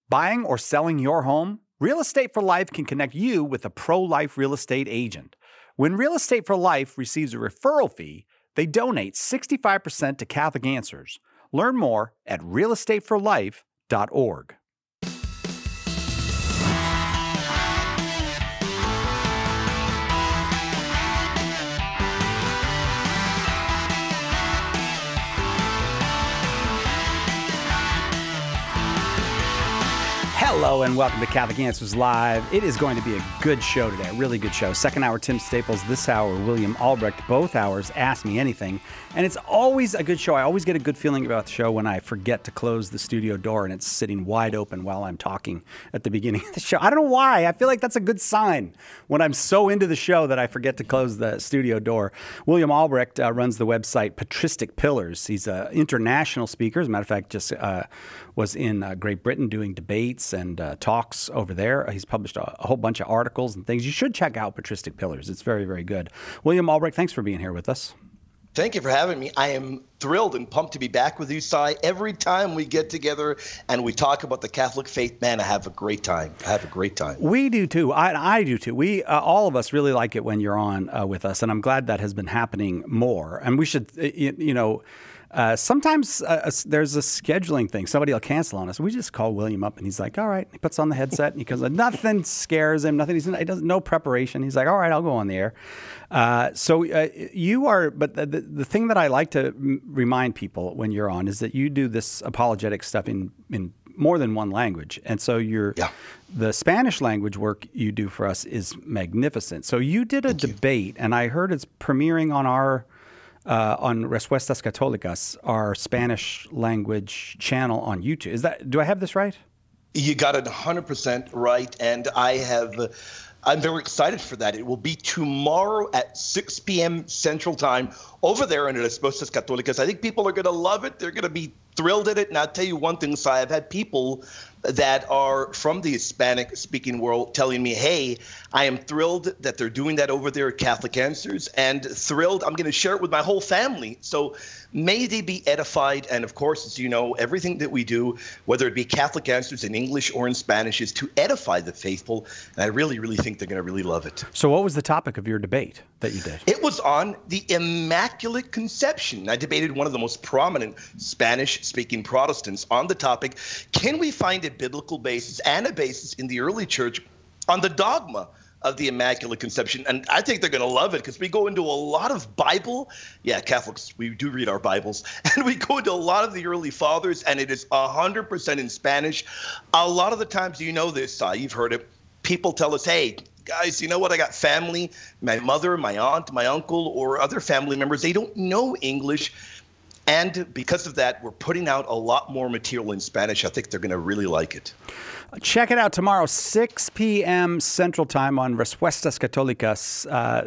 Buying or selling your home? Real Estate for Life can connect you with a pro-life real estate agent. When Real Estate for Life receives a referral fee, they donate 65% to Catholic Answers. Learn more at realestateforlife.org. Hello and welcome to Catholic Answers Live. It is going to be a good show today, a really good show. Second hour, Tim Staples. This hour, William Albrecht. Both hours, Ask Me Anything. And it's always a good show. I always get a good feeling about the show when I forget to close the studio door and it's sitting wide open while I'm talking at the beginning of the show. I don't know why. I feel like that's a good sign when I'm so into the show that I forget to close the studio door. William Albrecht runs the website Patristic Pillars. He's an international speaker. As a matter of fact, just was in Great Britain doing debates and talks over there. He's published a whole bunch of articles and things. You should check out Patristic Pillars. It's very, very good. William Albrecht, thanks for being here with us. Thank you for having me. I am thrilled and pumped to be back with you, Cy. Every time we get together and we talk about the Catholic faith, man, I have a great time. We do too. I do too. We all of us really like it when you're on with us, and I'm glad that has been happening more. And we should, sometimes there's a scheduling thing. Somebody will cancel on us. We just call William up, and he's like, "All right." He puts on the headset, and he goes, nothing scares him. Nothing. He doesn't. No preparation. He's like, "All right, I'll go on the air." You are. But the thing that I like to remind people when you're on is that you do this apologetic stuff in more than one language, and so the Spanish language work you do for us is magnificent. So you did a debate, and I heard it's premiering on our. On Respuestas Católicas, our Spanish language channel on YouTube. Do I have this right? You got it 100% right, and I'm very excited for that. It will be tomorrow at 6 p.m. Central Time over there in Respuestas Católicas. I think people are going to love it. They're going to be thrilled at it. And I'll tell you one thing, Si, I've had people that are from the Hispanic-speaking world telling me, hey, I am thrilled that they're doing that over there at Catholic Answers, and thrilled I'm going to share it with my whole family. So may they be edified. And, of course, as you know, everything that we do, whether it be Catholic Answers in English or in Spanish, is to edify the faithful. And I really, really think they're going to really love it. So what was the topic of your debate that you did? It was on the Immaculate Conception. I debated one of the most prominent Spanish-speaking Protestants on the topic. Can we find a biblical basis and a basis in the early church on the dogma of the Immaculate Conception? And I think they're going to love it because we go into a lot of Bible. Yeah, Catholics, we do read our Bibles. And we go into a lot of the early fathers, and it is 100% in Spanish. A lot of the times, you know this, you've heard it, people tell us, hey, guys, you know what? I got family, my mother, my aunt, my uncle, or other family members. They don't know English. And because of that, we're putting out a lot more material in Spanish. I think they're going to really like it. Check it out tomorrow, 6 p.m. Central Time on Respuestas Católicas.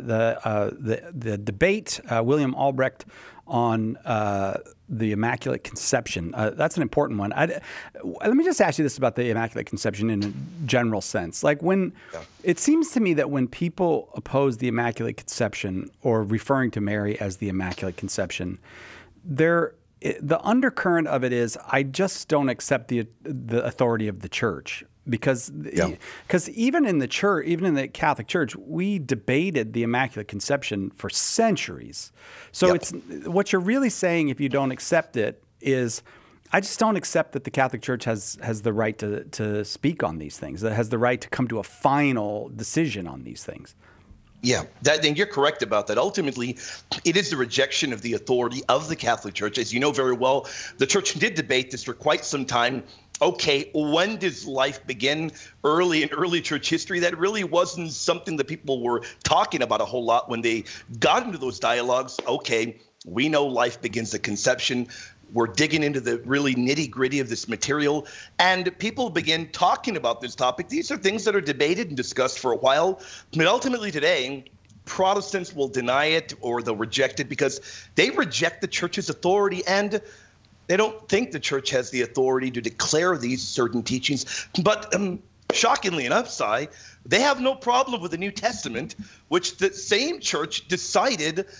The debate, William Albrecht on the Immaculate Conception. That's an important one. Let me just ask you this about the Immaculate Conception in a general sense. Like it seems to me that when people oppose the Immaculate Conception or referring to Mary as the Immaculate Conception, the undercurrent of it is I just don't accept the authority of the church because even in the church, even in the Catholic Church, we debated the Immaculate Conception for centuries. So it's what you're really saying if you don't accept it is I just don't accept that the Catholic Church has the right to speak on these things, that has the right to come to a final decision on these things. Yeah, and you're correct about that. Ultimately, it is the rejection of the authority of the Catholic Church. As you know very well, the Church did debate this for quite some time. Okay, when does life begin? Early in early church history, that really wasn't something that people were talking about a whole lot when they got into those dialogues. Okay, we know life begins at conception. We're digging into the really nitty-gritty of this material, and people begin talking about this topic. These are things that are debated and discussed for a while, but ultimately today, Protestants will deny it or they'll reject it because they reject the church's authority, and they don't think the church has the authority to declare these certain teachings. But shockingly enough, Si, they have no problem with the New Testament, which the same church decided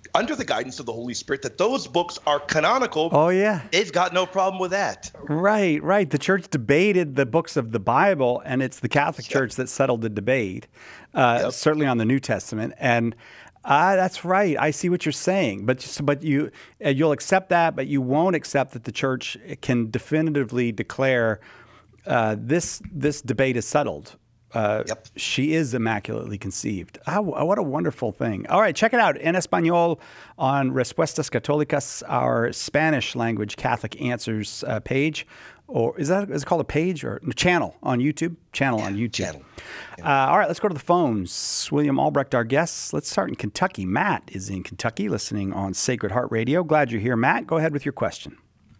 under the guidance of the Holy Spirit, that those books are canonical. Oh, yeah. They've got no problem with that. Right. The church debated the books of the Bible, and it's the Catholic Church that settled the debate, certainly on the New Testament. And that's right. I see what you're saying, but you'll accept that, but you won't accept that the church can definitively declare this debate is settled. She is immaculately conceived. What a wonderful thing. All right, check it out. En Español on Respuestas Católicas, our Spanish language Catholic Answers page. Or is it called a page or a channel on YouTube? Channel on YouTube. Channel. All right, let's go to the phones. William Albrecht, our guest. Let's start in Kentucky. Matt is in Kentucky listening on Sacred Heart Radio. Glad you're here, Matt. Go ahead with your question.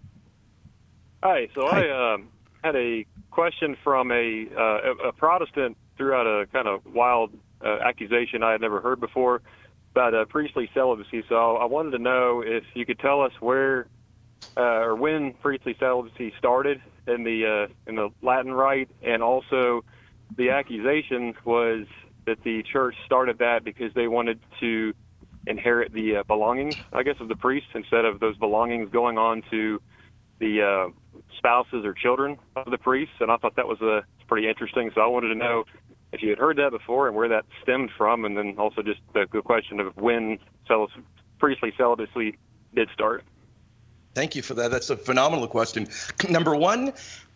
Hi. I had a question from a Protestant threw out a kind of wild accusation I had never heard before about priestly celibacy. So I wanted to know if you could tell us where or when priestly celibacy started in the Latin Rite, and also the accusation was that the church started that because they wanted to inherit the belongings, I guess, of the priests instead of those belongings going on to the spouses or children of the priests. And I thought that was pretty interesting. So I wanted to know if you had heard that before and where that stemmed from, and then also just the question of when priestly celibacy did start. Thank you for that. That's a phenomenal question. Number one,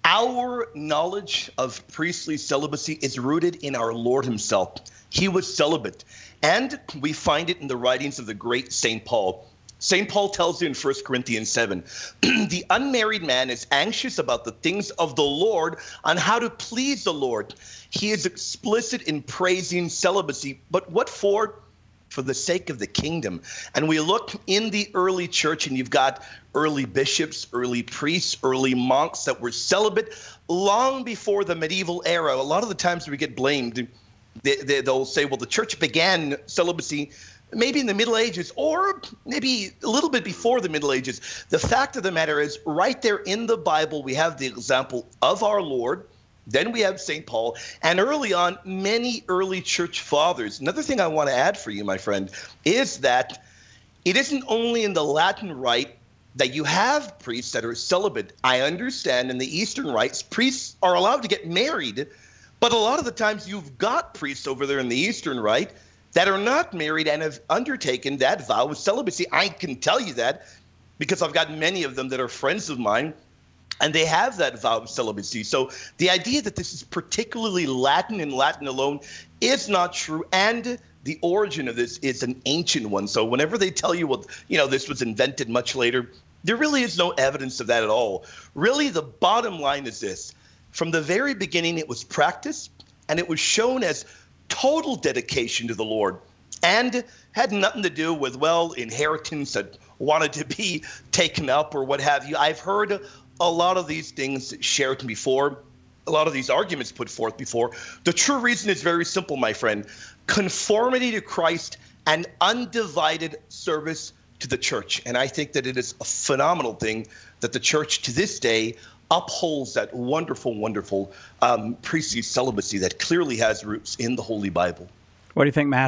our knowledge of priestly celibacy is rooted in our Lord himself. He was celibate, and we find it in the writings of the great St. Paul. St. Paul tells you in 1 Corinthians 7, the unmarried man is anxious about the things of the Lord, on how to please the Lord. He is explicit in praising celibacy, but what for? For the sake of the kingdom. And we look in the early church, and you've got early bishops, early priests, early monks that were celibate long before the medieval era. A lot of the times we get blamed. They'll say, well, the church began celibacy maybe in the Middle Ages, or maybe a little bit before the Middle Ages. The fact of the matter is, right there in the Bible, we have the example of our Lord. Then we have St. Paul, and early on, many early church fathers. Another thing I want to add for you, my friend, is that it isn't only in the Latin Rite that you have priests that are celibate. I understand in the Eastern rites, priests are allowed to get married, but a lot of the times you've got priests over there in the Eastern Rite that are not married and have undertaken that vow of celibacy. I can tell you that because I've got many of them that are friends of mine, and they have that vow of celibacy. So the idea that this is particularly Latin and Latin alone is not true. And the origin of this is an ancient one. So whenever they tell you, well, this was invented much later, there really is no evidence of that at all. Really, the bottom line is this. From the very beginning, it was practiced, and it was shown as total dedication to the Lord, and had nothing to do with, inheritance that wanted to be taken up or what have you. I've heard a lot of these things shared before, a lot of these arguments put forth before. The true reason is very simple, my friend. Conformity to Christ and undivided service to the church. And I think that it is a phenomenal thing that the church to this day upholds that wonderful, wonderful priestly celibacy that clearly has roots in the Holy Bible. What do you think, Matt?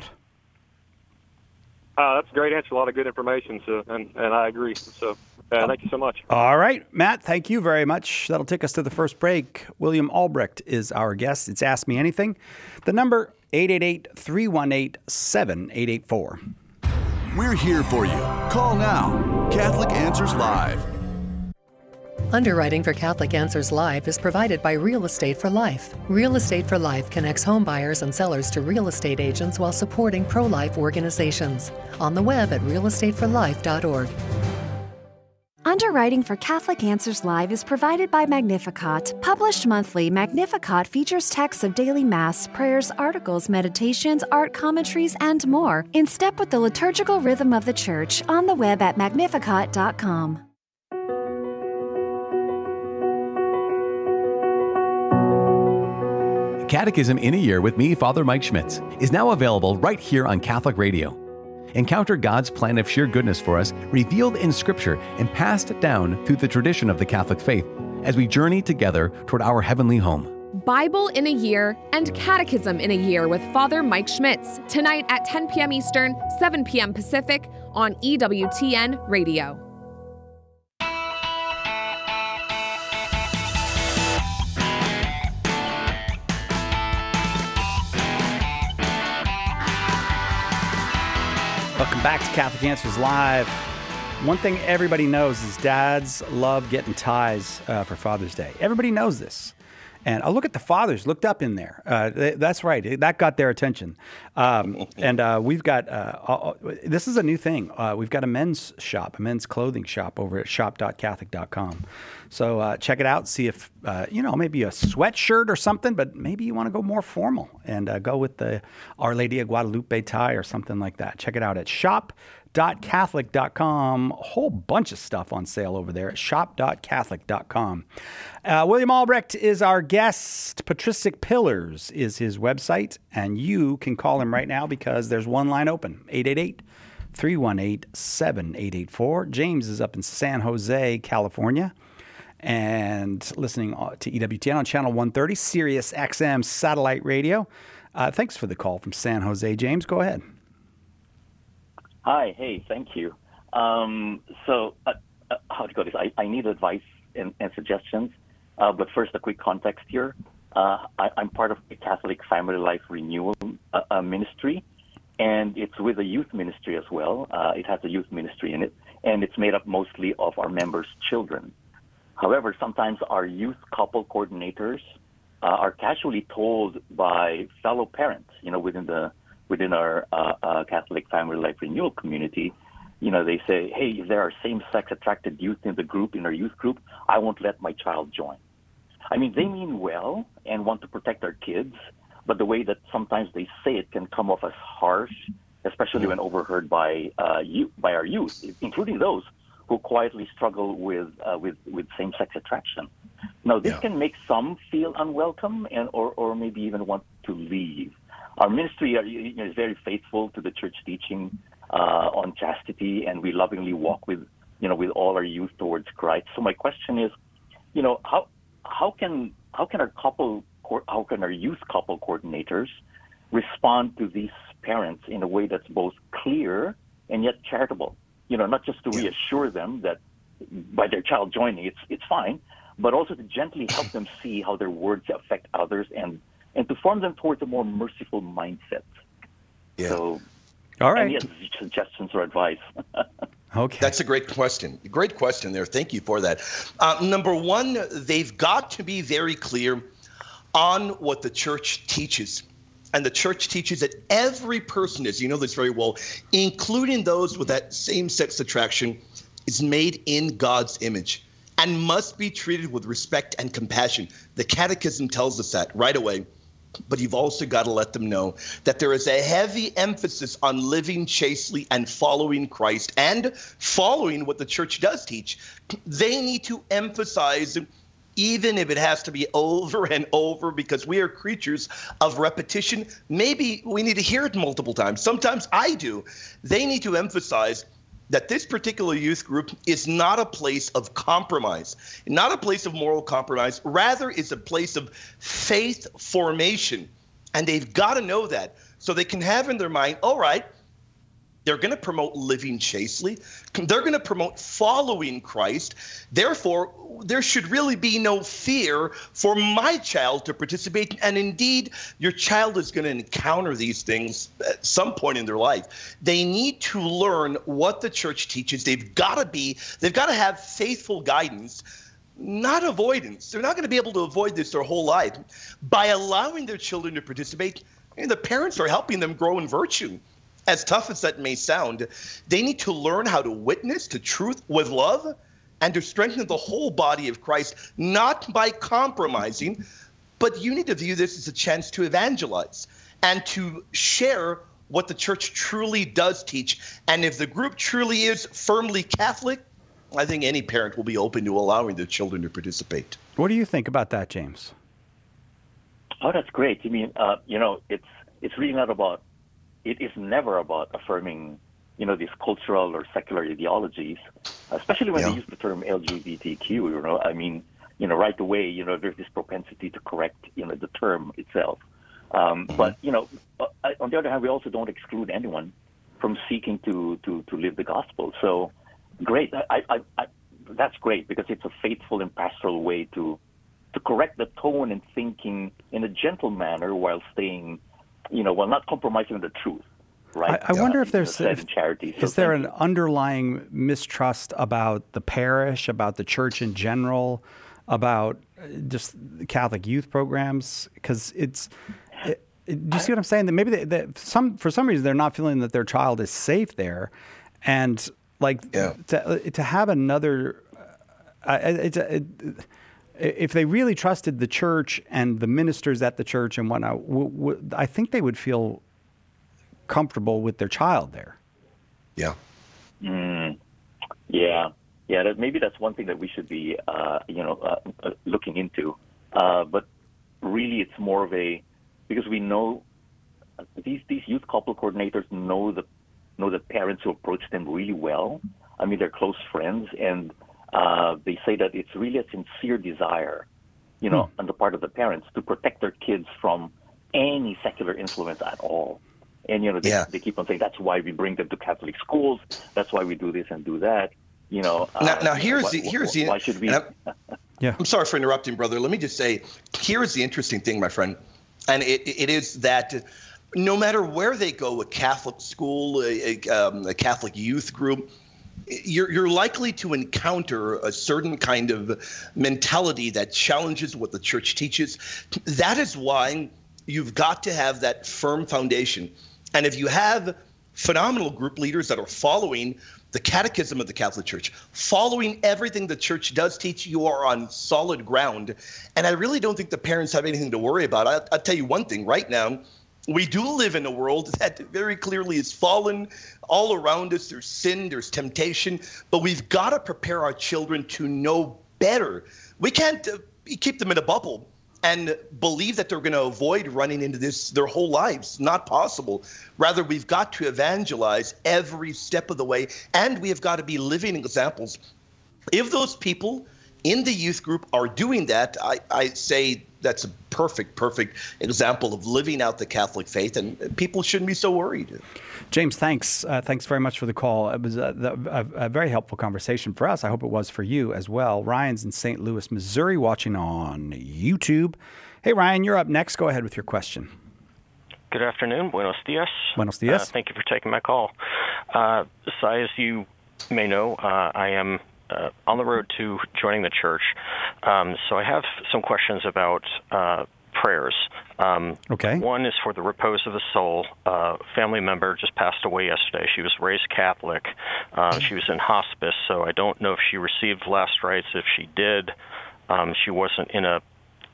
That's a great answer. A lot of good information. So, and I agree. So. Thank you so much. All right, Matt, thank you very much. That'll take us to the first break. William Albrecht is our guest. It's Ask Me Anything. The number, 888-318-7884. We're here for you. Call now. Catholic Answers Live. Underwriting for Catholic Answers Live is provided by Real Estate for Life. Real Estate for Life connects home buyers and sellers to real estate agents while supporting pro-life organizations. On the web at realestateforlife.org. Underwriting for Catholic Answers Live is provided by Magnificat. Published monthly, Magnificat features texts of daily Mass, prayers, articles, meditations, art commentaries, and more, in step with the liturgical rhythm of the Church, on the web at magnificat.com. Catechism in a Year with me, Father Mike Schmitz, is now available right here on Catholic Radio. Encounter God's plan of sheer goodness for us, revealed in Scripture and passed down through the tradition of the Catholic faith, as we journey together toward our heavenly home. Bible in a Year and Catechism in a Year with Father Mike Schmitz, tonight at 10 p.m. Eastern, 7 p.m. Pacific on EWTN Radio. Welcome back to Catholic Answers Live. One thing everybody knows is dads love getting ties for Father's Day. Everybody knows this. And I'll look at the fathers looked up in there. That's right. That got their attention. We've got, this is a new thing. We've got a men's shop, a men's clothing shop over at shop.catholic.com. So check it out. See if, maybe a sweatshirt or something, but maybe you want to go more formal and go with the Our Lady of Guadalupe tie or something like that. Check it out at shop.catholic.com. A whole bunch of stuff on sale over there at shop.catholic.com. William Albrecht is our guest. Patristic Pillars is his website, and you can call him right now because there's one line open, 888-318-7884. James is up in San Jose, California, and listening to EWTN on Channel 130, Sirius XM Satellite Radio. Thanks for the call from San Jose, James. Go ahead. Hi, hey, thank you. How to go this? I need advice and suggestions, but first a quick context here. I'm part of the Catholic Family Life Renewal Ministry, and it's with a youth ministry as well. It has a youth ministry in it, and it's made up mostly of our members' children. However, sometimes our youth couple coordinators are casually told by fellow parents, within our Catholic Family Life Renewal community, they say, hey, if there are same-sex attracted youth in the group, in our youth group, I won't let my child join. I mean, they mean well and want to protect our kids, but the way that sometimes they say it can come off as harsh, especially when overheard by our youth, including those who quietly struggle with same-sex attraction. Now, this can make some feel unwelcome or maybe even want to leave. Our ministry is very faithful to the church teaching on chastity, and we lovingly walk with all our youth towards Christ. So my question is, how can our youth couple coordinators respond to these parents in a way that's both clear and yet charitable? Not just to reassure them that by their child joining, it's fine, but also to gently help them see how their words affect others and to form them towards a more merciful mindset. Yeah. So, all right. Any suggestions or advice? Okay. That's a great question. Great question there. Thank you for that. Number one, they've got to be very clear on what the church teaches. And the church teaches that every person, as you know this very well, including those with that same-sex attraction, is made in God's image and must be treated with respect and compassion. The Catechism tells us that right away. But you've also got to let them know that there is a heavy emphasis on living chastely and following Christ and following what the church does teach. They need to emphasize, even if it has to be over and over, because we are creatures of repetition. Maybe we need to hear it multiple times. Sometimes I do. They need to emphasize that this particular youth group is not a place of compromise, not a place of moral compromise, rather is a place of faith formation. And they've got to know that so they can have in their mind, all right, they're going to promote living chastely. They're going to promote following Christ. Therefore, there should really be no fear for my child to participate. And indeed, your child is going to encounter these things at some point in their life. They need to learn what the church teaches. They've got to have faithful guidance, not avoidance. They're not going to be able to avoid this their whole life. By allowing their children to participate, the parents are helping them grow in virtue. As tough as that may sound, they need to learn how to witness to truth with love and to strengthen the whole body of Christ, not by compromising, but you need to view this as a chance to evangelize and to share what the church truly does teach. And if the group truly is firmly Catholic, I think any parent will be open to allowing their children to participate. What do you think about that, James? Oh, that's great. I mean, it's really not about. It is never about affirming, these cultural or secular ideologies, especially when they use the term LGBTQ. I mean, right away, there's this propensity to correct, the term itself. But, on the other hand, we also don't exclude anyone from seeking to live the gospel. So great. That's great, because it's a faithful and pastoral way to correct the tone and thinking in a gentle manner while staying, while not compromising the truth. Right. I wonder if there's charity. Is there an underlying mistrust about the parish, about the church in general, about just the Catholic youth programs? Because do you see what I'm saying? That maybe for some reason they're not feeling that their child is safe there, and to have another. If they really trusted the church and the ministers at the church and whatnot, I think they would feel comfortable with their child there. Yeah. Yeah. Maybe that's one thing that we should be, looking into. But really, it's more of because we know these youth couple coordinators know the parents who approach them really well. I mean, they're close friends, and they say that it's really a sincere desire, on the part of the parents to protect their kids from any secular influence at all. And, they keep on saying, that's why we bring them to Catholic schools. That's why we do this and do that. Why should we? I'm sorry for interrupting, brother. Let me just say, here's the interesting thing, my friend. And it is that no matter where they go, a Catholic school, a Catholic youth group, you're likely to encounter a certain kind of mentality that challenges what the church teaches. That is why you've got to have that firm foundation. And if you have phenomenal group leaders that are following the catechism of the Catholic Church, following everything the church does teach, you are on solid ground. And I really don't think the parents have anything to worry about. I'll tell you one thing right now. We do live in a world that very clearly is fallen. All around us, there's sin, there's temptation, but we've got to prepare our children to know better. We can't keep them in a bubble and believe that they're going to avoid running into this their whole lives. Not possible. Rather, we've got to evangelize every step of the way, and we have got to be living examples. If those people in the youth group are doing that, I say that's a perfect example of living out the Catholic faith, and people shouldn't be so worried. James, thanks. Thanks very much for the call. It was a very helpful conversation for us. I hope it was for you as well. Ryan's in St. Louis, Missouri, watching on YouTube. Hey, Ryan, you're up next. Go ahead with your question. Good afternoon. Buenos dias. Buenos dias. Thank you for taking my call. So as you may know, I am on the road to joining the church. So I have some questions about prayers. Okay. One is for the repose of the soul. A family member just passed away yesterday. She was raised Catholic. She was in hospice, so I don't know if she received last rites. If she did, she wasn't in a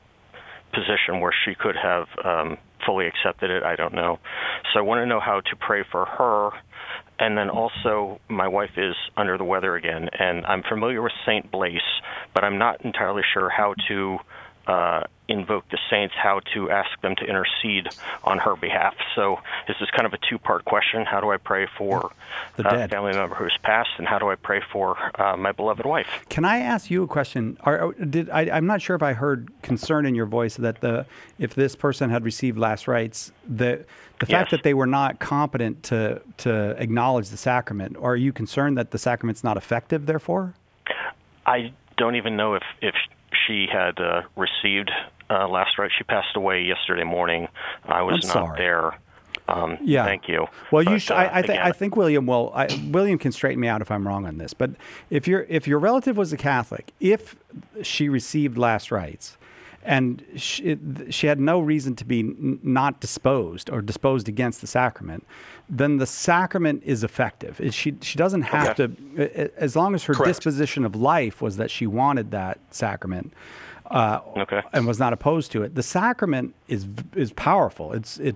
position where she could have fully accepted it. I don't know. So I want to know how to pray for her. And then also, my wife is under the weather again, and I'm familiar with St. Blaise, but I'm not entirely sure how to invoke the saints, how to ask them to intercede on her behalf. So this is kind of a two-part question. How do I pray for the dead family member who's passed, and how do I pray for my beloved wife? Can I ask you a question? I'm not sure if I heard concern in your voice that if this person had received last rites, the fact that they were not competent to acknowledge the sacrament, are you concerned that the sacrament's not effective, therefore? I don't even know if she had received last rites. She passed away yesterday morning. I was not there. Yeah. Thank you. Well, I think William will. William can straighten me out if I'm wrong on this. But if your relative was a Catholic, if she received last rites, and she had no reason to be not disposed or disposed against the sacrament, then the sacrament is effective. She doesn't have to, as long as her disposition of life was that she wanted that sacrament, and was not opposed to it. The sacrament is powerful.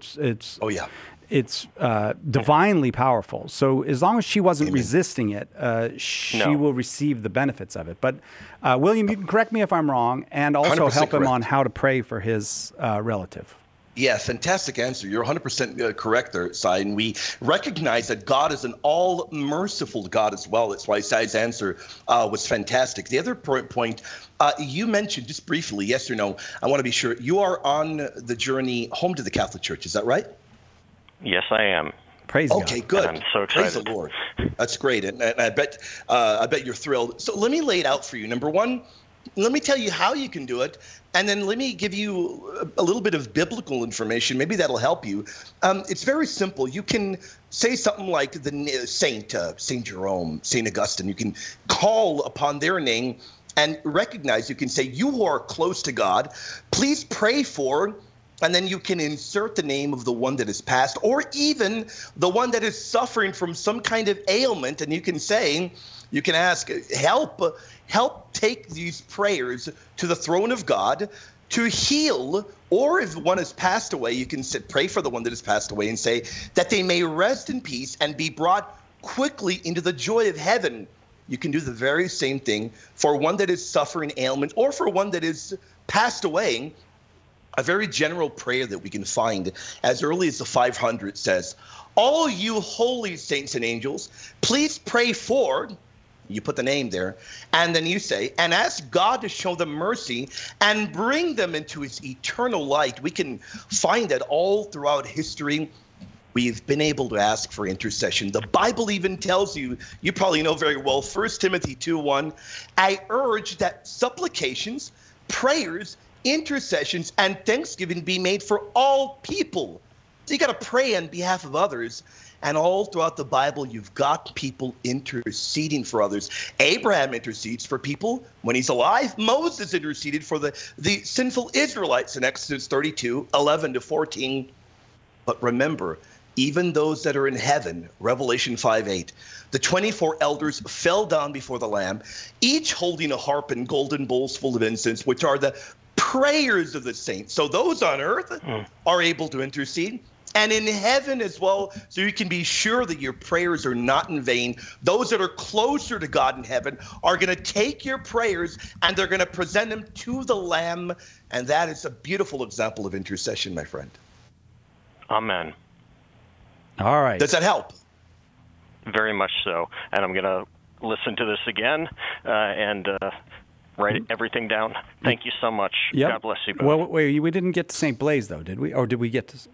It's divinely powerful. So as long as she wasn't resisting it, she will receive the benefits of it. But William, you can correct me if I'm wrong, and also help him on how to pray for his relative. Yeah, fantastic answer. You're 100% correct there, Cy. And we recognize that God is an all-merciful God as well. That's why Cy's answer was fantastic. The other point you mentioned just briefly, yes or no, I want to be sure, you are on the journey home to the Catholic Church. Is that right? Yes, I am. Praise God. Okay, good. I'm so excited. Praise the Lord. That's great. And I bet you're thrilled. So let me lay it out for you. Number one, let me tell you how you can do it, and then let me give you a little bit of biblical information. Maybe that'll help you. It's very simple. You can say something like the Saint Jerome, Saint Augustine. You can call upon their name and recognize. You can say, "You who are close to God, please pray for," and then you can insert the name of the one that is passed, or even the one that is suffering from some kind of ailment, and you can say, you can ask, help take these prayers to the throne of God to heal, or if one has passed away, you can pray for the one that has passed away and say that they may rest in peace and be brought quickly into the joy of heaven. You can do the very same thing for one that is suffering ailment or for one that is passed away. A very general prayer that we can find as early as the 500 says, "All you holy saints and angels, please pray for," you put the name there, and then you say, "and ask God to show them mercy and bring them into his eternal light." We can find that all throughout history. We've been able to ask for intercession. The Bible even tells you, you probably know very well, 1 Timothy 2:1, "I urge that supplications, prayers, intercessions, and thanksgiving be made for all people." So you got to pray on behalf of others. And all throughout the Bible, you've got people interceding for others. Abraham intercedes for people when he's alive. Moses interceded for the sinful Israelites in Exodus 32:11-14. But remember, even those that are in heaven, Revelation 5:8, the 24 elders fell down before the Lamb, each holding a harp and golden bowls full of incense, which are the prayers of the saints. So those on earth are able to intercede, and in heaven as well, so you can be sure that your prayers are not in vain. Those that are closer to God in heaven are going to take your prayers and they're going to present them to the Lamb, and that is a beautiful example of intercession, my friend. Amen. All right. Does that help? Very much so. And I'm going to listen to this again and write everything down. Thank you so much. Yep. God bless you both. Well, wait, we didn't get to St. Blaise, though, did we? Or did we get to...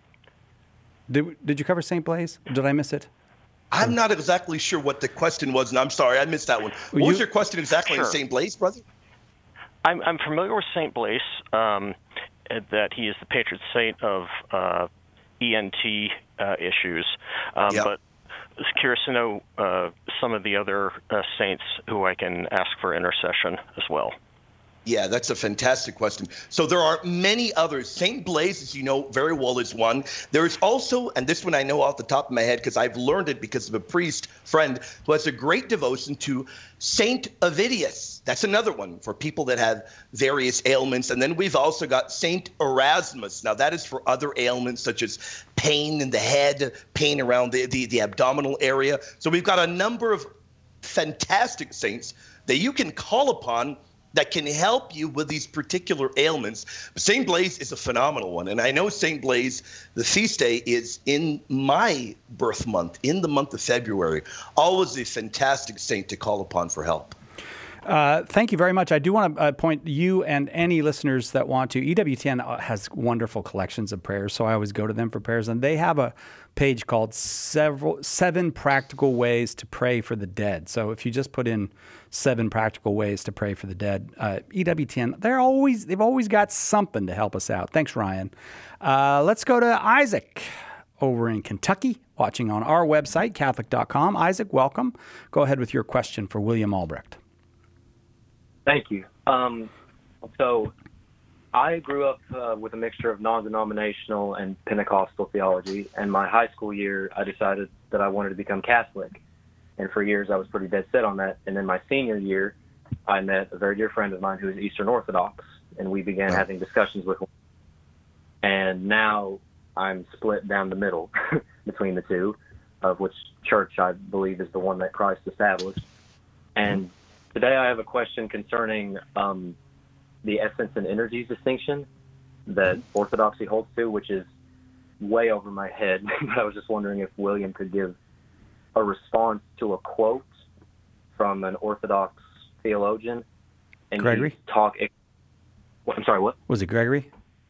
Did you cover St. Blaise? Did I miss it? I'm not exactly sure what the question was, and I'm sorry, I missed that one. What was your question exactly in St. Blaise, brother? I'm familiar with St. Blaise, that he is the patron saint of ENT issues, but I was curious to know some of the other saints who I can ask for intercession as well. Yeah, that's a fantastic question. So there are many others. St. Blaise, as you know very well, is one. There is also, and this one I know off the top of my head because I've learned it because of a priest friend who has a great devotion to St. Ovidius. That's another one for people that have various ailments. And then we've also got St. Erasmus. Now that is for other ailments such as pain in the head, pain around the abdominal area. So we've got a number of fantastic saints that you can call upon that can help you with these particular ailments. St. Blaise is a phenomenal one. And I know St. Blaise, the feast day is in my birth month, in the month of February. Always a fantastic saint to call upon for help. Thank you very much. I do want to point you and any listeners that want to. EWTN has wonderful collections of prayers, so I always go to them for prayers. And they have a page called 7 Practical Ways to Pray for the Dead. So if you just put in 7 practical ways to pray for the dead, EWTN, they've always got something to help us out. Thanks, Ryan. Let's go to Isaac over in Kentucky, watching on our website, Catholic.com. Isaac, welcome. Go ahead with your question for William Albrecht. Thank you. So I grew up with a mixture of non-denominational and Pentecostal theology. And my high school year, I decided that I wanted to become Catholic. And for years, I was pretty dead set on that. And then my senior year, I met a very dear friend of mine who is Eastern Orthodox, and we began having discussions with him. And now I'm split down the middle between the two, of which church I believe is the one that Christ established. And today I have a question concerning the essence and energies distinction. that Orthodoxy holds to, which is way over my head. But I was just wondering if William could give a response to a quote from an Orthodox theologian. And Gregory? I'm sorry, what? Was it Gregory?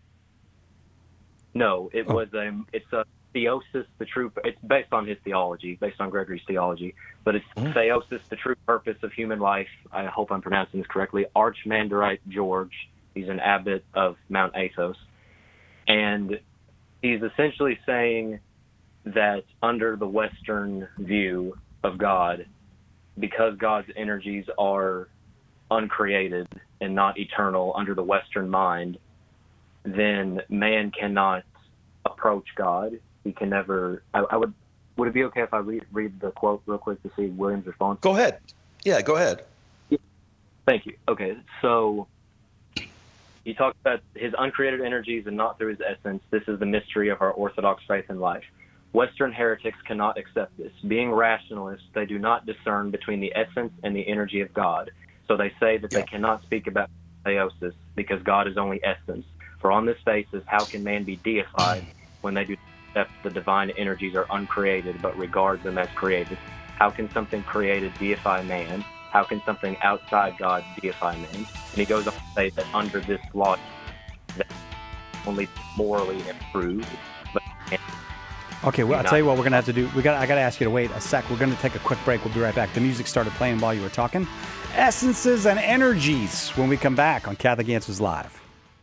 No, it's a theosis, the true. It's based on his theology, based on Gregory's theology, but it's theosis, the true purpose of human life. I hope I'm pronouncing this correctly. Archimandrite George, he's an abbot of Mount Athos, and he's essentially saying that under the Western view of God, because God's energies are uncreated and not eternal under the Western mind, then man cannot approach God. He can never. Would it be okay if I read the quote real quick to see William's response? Go ahead. Yeah, go ahead. Thank you. Okay, so he talks about his uncreated energies and not through his essence. This is the mystery of our Orthodox faith and life. Western heretics cannot accept this. Being rationalists, they do not discern between the essence and the energy of God. So they say that they cannot speak about theosis because God is only essence. For on this basis, how can man be deified when they do accept the divine energies are uncreated but regard them as created? How can something created deify man? How can something outside God deify man? And he goes on to say that under this law, that only morally improved. But okay, well, I'll tell you what we're going to have to do. I got to ask you to wait a sec. We're going to take a quick break. We'll be right back. The music started playing while you were talking. Essences and energies when we come back on Catholic Answers Live.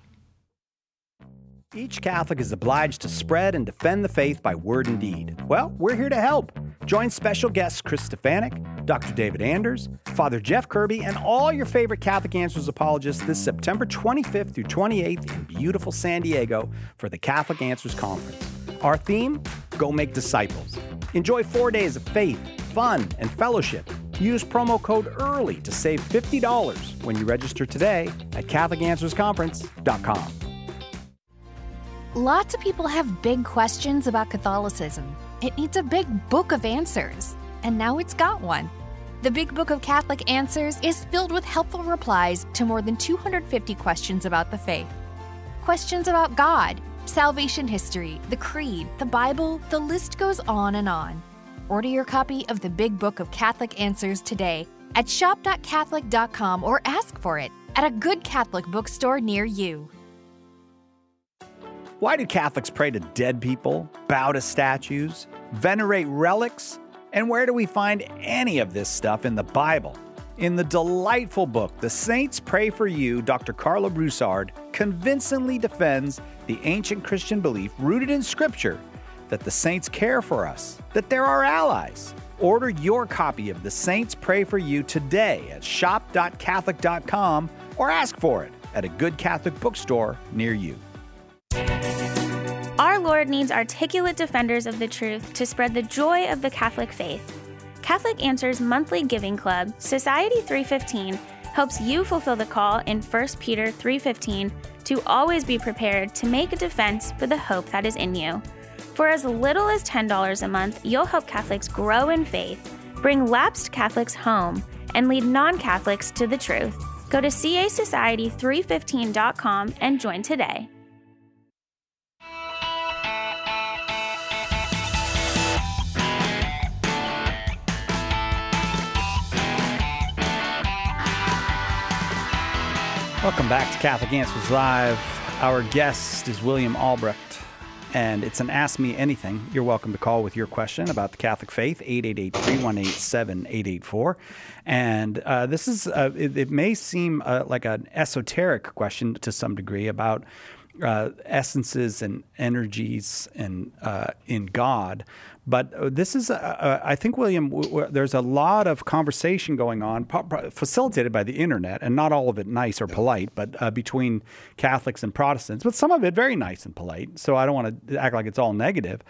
Each Catholic is obliged to spread and defend the faith by word and deed. Well, we're here to help. Join special guests Chris Stefanik, Dr. David Anders, Father Jeff Kirby, and all your favorite Catholic Answers apologists this September 25th through 28th in beautiful San Diego for the Catholic Answers Conference. Our theme? Go make disciples. Enjoy 4 days of faith, fun, and fellowship. Use promo code EARLY to save $50 when you register today at CatholicAnswersConference.com. Lots of people have big questions about Catholicism. It needs a big book of answers, and now it's got one. The Big Book of Catholic Answers is filled with helpful replies to more than 250 questions about the faith. Questions about God, salvation history, the Creed, the Bible, the list goes on and on. Order your copy of the Big Book of Catholic Answers today at shop.catholic.com or ask for it at a good Catholic bookstore near you. Why do Catholics pray to dead people, bow to statues, venerate relics? And where do we find any of this stuff in the Bible? In the delightful book, The Saints Pray for You, Dr. Carla Broussard convincingly defends the ancient Christian belief rooted in Scripture that the saints care for us, that they're our allies. Order your copy of The Saints Pray for You today at shop.catholic.com or ask for it at a good Catholic bookstore near you. Our Lord needs articulate defenders of the truth to spread the joy of the Catholic faith. Catholic Answers monthly giving club, Society 315, helps you fulfill the call in 1 Peter 3:15 to always be prepared to make a defense for the hope that is in you. For as little as $10 a month, you'll help Catholics grow in faith, bring lapsed Catholics home, and lead non-Catholics to the truth. Go to casociety315.com and join today. Welcome back to Catholic Answers Live. Our guest is William Albrecht, and it's an Ask Me Anything. You're welcome to call with your question about the Catholic faith, 888-318-7884. And this is, it may seem like an esoteric question to some degree about essences and energies and in God. But this is, I think, William, there's a lot of conversation going on, facilitated by the internet, and not all of it nice or polite, but between Catholics and Protestants, but some of it very nice and polite. So I don't want to act like it's all negative.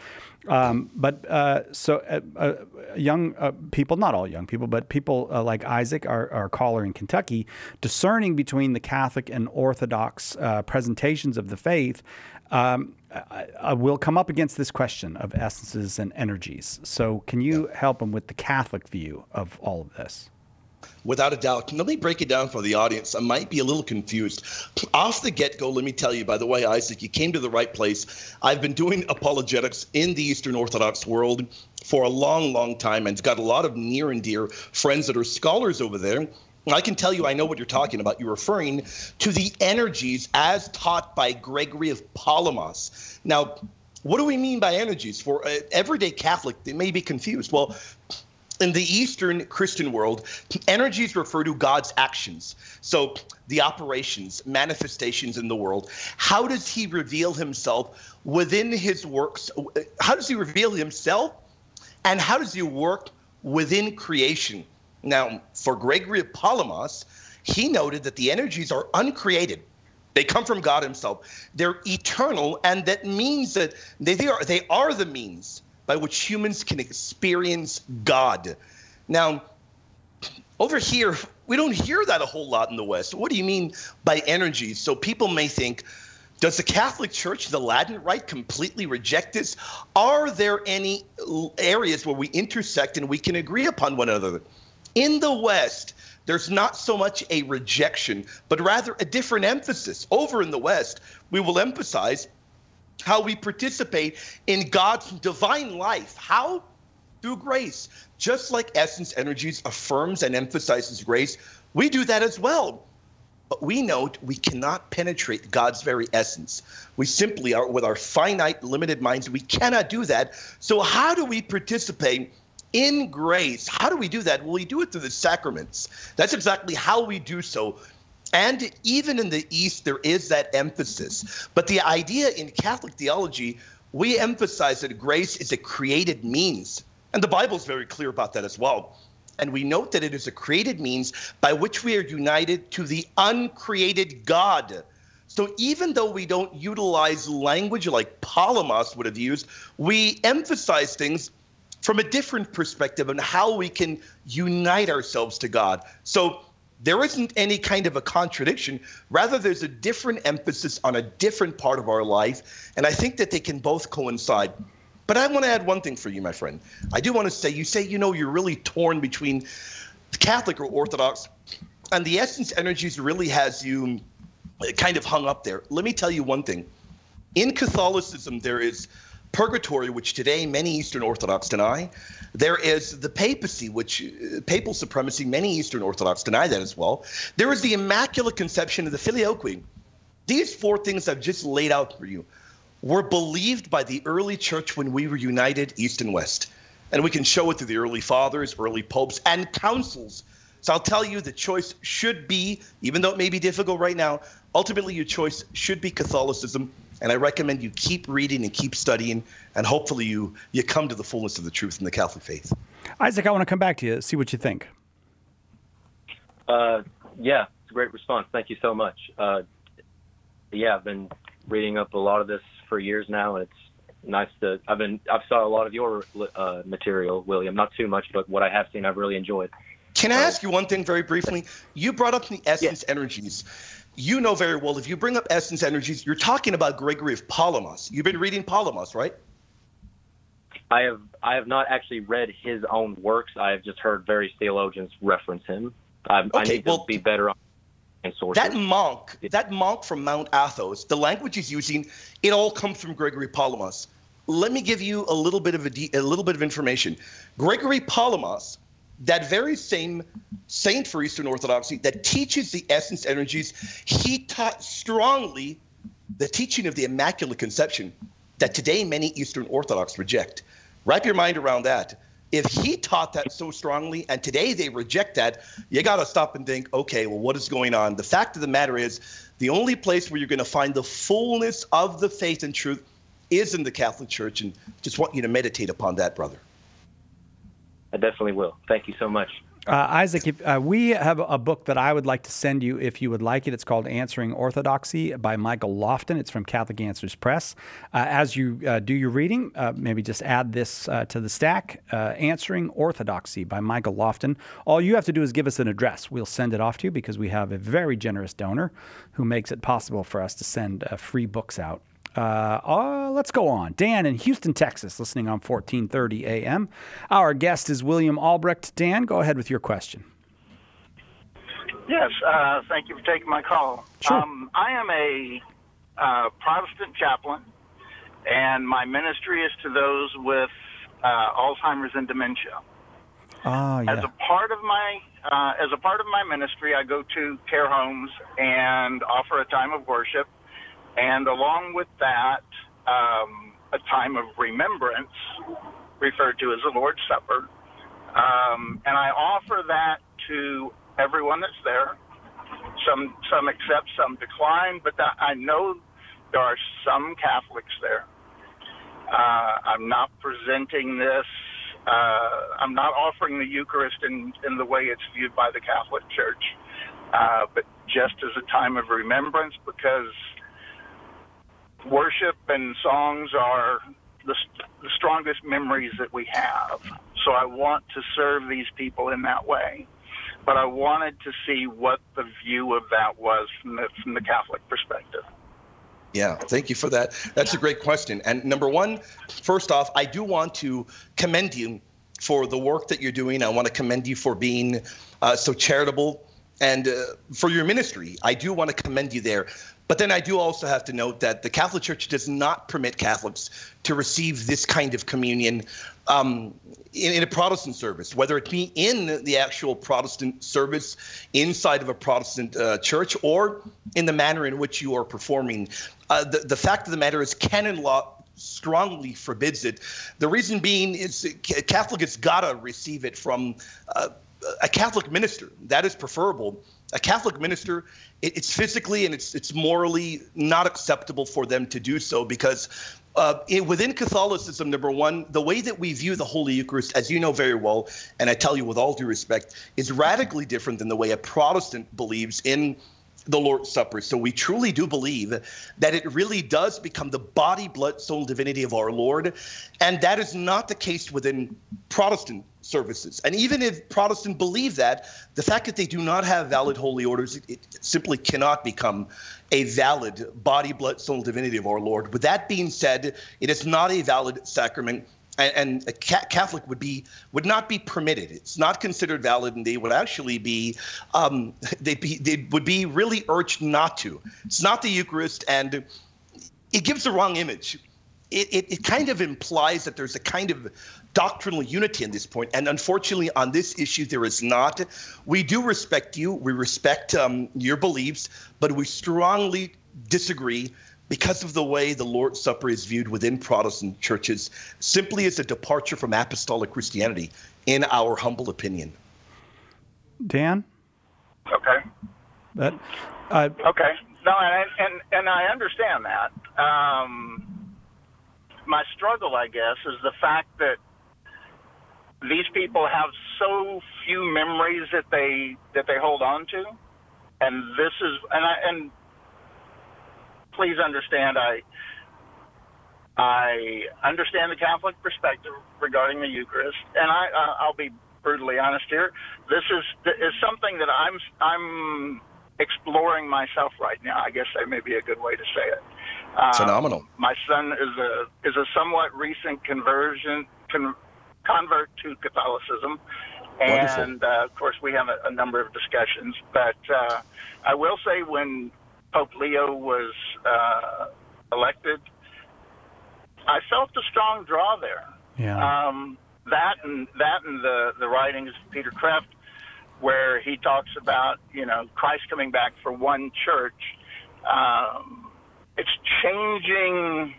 Young people, not all young people, but people like Isaac, our caller in Kentucky, discerning between the Catholic and Orthodox presentations of the faith, will come up against this question of essences and energies. So can you help them with the Catholic view of all of this? Without a doubt. Let me break it down for the audience. I might be a little confused. Off the get-go, let me tell you, by the way, Isaac, you came to the right place. I've been doing apologetics in the Eastern Orthodox world for a long, long time, and got a lot of near and dear friends that are scholars over there. I can tell you I know what you're talking about. You're referring to the energies as taught by Gregory of Palamas. Now, what do we mean by energies? For everyday Catholic, they may be confused. Well, in the Eastern Christian world, energies refer to God's actions. So the operations, manifestations in the world. How does he reveal himself within his works? How does he reveal himself? And how does he work within creation? Now, for Gregory of Palamas, he noted that the energies are uncreated. They come from God himself. They're eternal, and that means that they are the means by which humans can experience God. Now, over here, we don't hear that a whole lot in the West. What do you mean by energies? So people may think, does the Catholic Church, the Latin Rite, completely reject this? Are there any areas where we intersect and we can agree upon one another? In the West, there's not so much a rejection, but rather a different emphasis. Over in the West, we will emphasize how we participate in God's divine life. How? Through grace. Just like Essence Energies affirms and emphasizes grace, we do that as well. But we note we cannot penetrate God's very essence. We simply are, with our finite, limited minds, we cannot do that. So how do we participate in grace? How do we do that? Well, we do it through the sacraments. That's exactly how we do so. And even in the East, there is that emphasis. But the idea in Catholic theology, we emphasize that grace is a created means. And the Bible is very clear about that as well. And we note that it is a created means by which we are united to the uncreated God. So even though we don't utilize language like Palamas would have used, we emphasize things from a different perspective on how we can unite ourselves to God. So there isn't any kind of a contradiction. Rather, there's a different emphasis on a different part of our life, and I think that they can both coincide. But I want to add one thing for you, my friend. I do want to say, you say, you're really torn between Catholic or Orthodox, and the Essence Energies really has you kind of hung up there. Let me tell you one thing. In Catholicism, there is purgatory, which today many Eastern Orthodox deny. There is the papacy, which papal supremacy, many Eastern Orthodox deny that as well. There is the Immaculate Conception of the Filioque. These four things I've just laid out for you were believed by the early church when we were united East and West. And we can show it through the early fathers, early popes, and councils. So I'll tell you the choice should be, even though it may be difficult right now, ultimately your choice should be Catholicism. And I recommend you keep reading and keep studying, and hopefully you come to the fullness of the truth in the Catholic faith. Isaac, I want to come back to you, see what you think. Yeah, it's a great response. Thank you so much. I've been reading up a lot of this for years now, and it's nice to. I've saw a lot of your material, William. Not too much, but what I have seen, I've really enjoyed. Can I ask you one thing very briefly? You brought up the Essence Energies. You know very well, if you bring up Essence Energies, you're talking about Gregory of Palamas. You've been reading Palamas, right? I have not actually read his own works. I have just heard various theologians reference him. I need to be better on sources. That monk from Mount Athos, the language he's using, it all comes from Gregory Palamas. Let me give you a little bit of information. Gregory Palamas, that very same saint for Eastern Orthodoxy that teaches the Essence Energies, he taught strongly the teaching of the Immaculate Conception that today many Eastern Orthodox reject. Wrap your mind around that. If he taught that so strongly and today they reject that, you got to stop and think, okay, well, what is going on? The fact of the matter is the only place where you're going to find the fullness of the faith and truth is in the Catholic Church, and just want you to meditate upon that, brother. I definitely will. Thank you so much. Isaac, we have a book that I would like to send you if you would like it. It's called Answering Orthodoxy by Michael Lofton. It's from Catholic Answers Press. As you do your reading, maybe just add this to the stack, Answering Orthodoxy by Michael Lofton. All you have to do is give us an address. We'll send it off to you because we have a very generous donor who makes it possible for us to send free books out. Let's go on. Dan in Houston, Texas, listening on 1430 AM. Our guest is William Albrecht. Dan, go ahead with your question. Yes, thank you for taking my call. Sure. I am a Protestant chaplain, and my ministry is to those with Alzheimer's and dementia. Oh, yeah. As a part of my ministry, I go to care homes and offer a time of worship, and along with that, a time of remembrance, referred to as the Lord's Supper. And I offer that to everyone that's there. Some accept, some decline, but I know there are some Catholics there. I'm not presenting this. I'm not offering the Eucharist in the way it's viewed by the Catholic Church, but just as a time of remembrance, because worship and songs are the strongest memories that we have. So I want to serve these people in that way. But I wanted to see what the view of that was from the Catholic perspective. Yeah, thank you for that. That's a great question. And number one, first off, I do want to commend you for the work that you're doing. I want to commend you for being so charitable and for your ministry. I do want to commend you there. But then I do also have to note that the Catholic Church does not permit Catholics to receive this kind of communion in a Protestant service, whether it be in the actual Protestant service inside of a Protestant church or in the manner in which you are performing. The fact of the matter is canon law strongly forbids it. The reason being is Catholic has got to receive it from a Catholic minister. That is preferable. A Catholic minister, it's physically and it's morally not acceptable for them to do so because within Catholicism, number one, the way that we view the Holy Eucharist, as you know very well, and I tell you with all due respect, is radically different than the way a Protestant believes in the Lord's Supper. So we truly do believe that it really does become the body, blood, soul, divinity of our Lord. And that is not the case within Protestant services. And even if Protestants believe that, the fact that they do not have valid holy orders, it simply cannot become a valid body, blood, soul, divinity of our Lord. With that being said, it is not a valid sacrament. And a Catholic would not be permitted. It's not considered valid, and they would actually be they would be really urged not to. It's not the Eucharist, and it gives the wrong image. It kind of implies that there's a kind of doctrinal unity in this point, and unfortunately, on this issue, there is not. We do respect you. We respect your beliefs, but we strongly disagree because of the way the Lord's Supper is viewed within Protestant churches, simply as a departure from apostolic Christianity, in our humble opinion. Dan? Okay. Okay. No, and I understand that. My struggle, I guess, is the fact that these people have so few memories that they hold on to, and this is and please understand, I understand the Catholic perspective regarding the Eucharist, and I'll be brutally honest here. This is something that I'm exploring myself right now. I guess that may be a good way to say it. Phenomenal. My son is a somewhat recent convert to Catholicism, and of course we have a number of discussions. But I will say, when Pope Leo was elected, I felt a strong draw there. Yeah. That and the writings of Peter Kreeft, where he talks about Christ coming back for one church. It's changing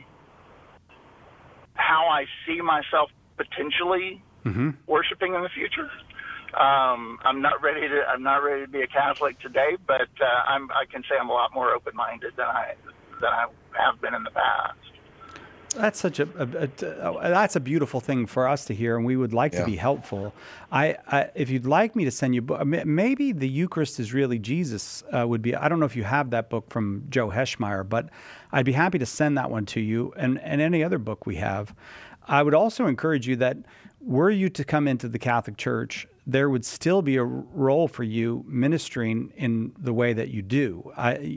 how I see myself potentially worshiping in the future. I'm not ready to be a Catholic today, but I can say I'm a lot more open-minded than I have been in the past. That's that's a beautiful thing for us to hear, and we would like to be helpful. If you'd like me to send you, maybe The Eucharist is Really Jesus would be. I don't know if you have that book from Joe Heschmeyer, but I'd be happy to send that one to you, and any other book we have. I would also encourage you that were you to come into the Catholic Church, there would still be a role for you ministering in the way that you do.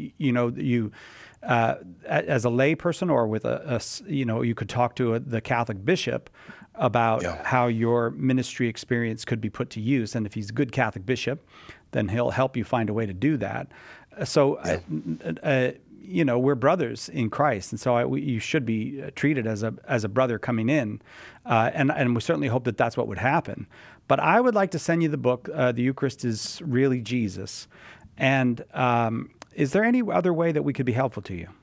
As a lay person, or with you could talk to the Catholic bishop about how your ministry experience could be put to use. And if he's a good Catholic bishop, then he'll help you find a way to do that. So, we're brothers in Christ, and so you should be treated as a brother coming in, and we certainly hope that that's what would happen. But I would like to send you the book, The Eucharist is Really Jesus. And is there any other way that we could be helpful to you?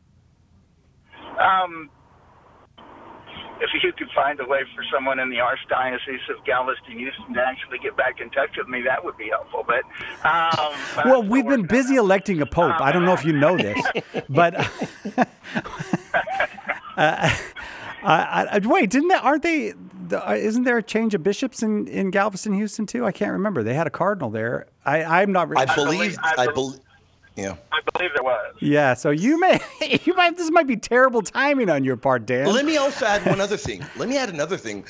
If you could find a way for someone in the Archdiocese of Galveston, Houston to actually get back in touch with me, that would be helpful. But well, we've been busy electing a pope. I don't know if you know this, but wait, isn't there a change of bishops in Galveston, Houston too? I can't remember. They had a cardinal there. I'm not. I believe. Yeah. I believe there was. Yeah, so this might be terrible timing on your part, Dan. Let me also add one other thing. Let me add another thing.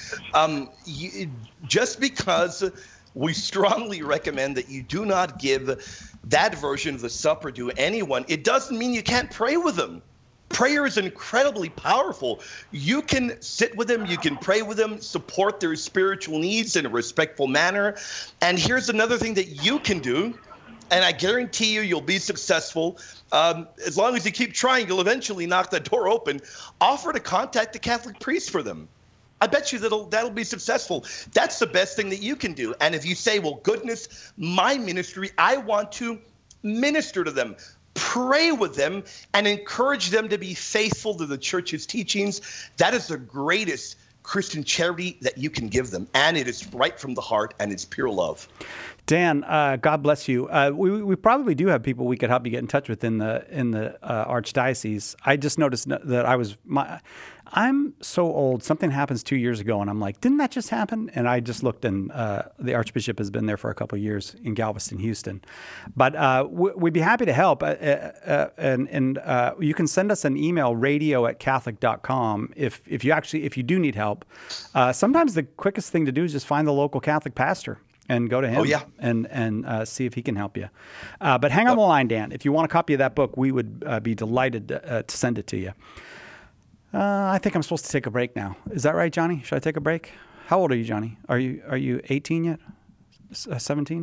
Just because we strongly recommend that you do not give that version of the supper to anyone, it doesn't mean you can't pray with them. Prayer is incredibly powerful. You can sit with them, you can pray with them, support their spiritual needs in a respectful manner. And here's another thing that you can do. And I guarantee you'll be successful. As long as you keep trying, you'll eventually knock that door open. Offer to contact the Catholic priest for them. I bet you that'll be successful. That's the best thing that you can do. And if you say, well, goodness, my ministry, I want to minister to them, pray with them, and encourage them to be faithful to the Church's teachings, that is the greatest Christian charity that you can give them. And it is right from the heart, and it's pure love. Dan, God bless you. We probably do have people we could help you get in touch with in the Archdiocese. I just noticed that I'm so old. Something happens 2 years ago, and I'm like, didn't that just happen? And I just looked, and the Archbishop has been there for a couple of years in Galveston, Houston. But we'd be happy to help. And you can send us an email, radio@catholic.com, if you do need help. Sometimes the quickest thing to do is just find the local Catholic pastor and go to him and see if he can help you. But hang on the line, Dan. If you want a copy of that book, we would be delighted to send it to you. I think I'm supposed to take a break now. Is that right, Johnny? Should I take a break? How old are you, Johnny? Are you 18 yet? 17?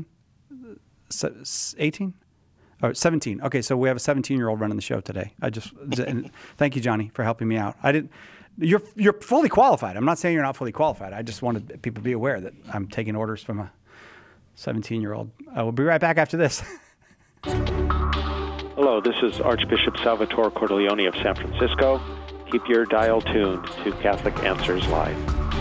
18? Or 17. Okay, so we have a 17-year-old running the show today. And thank you, Johnny, for helping me out. You're fully qualified. I'm not saying you're not fully qualified. I just wanted people to be aware that I'm taking orders from a 17-year-old. We'll be right back after this. Hello, this is Archbishop Salvatore Cordileone of San Francisco. Keep your dial tuned to Catholic Answers Live.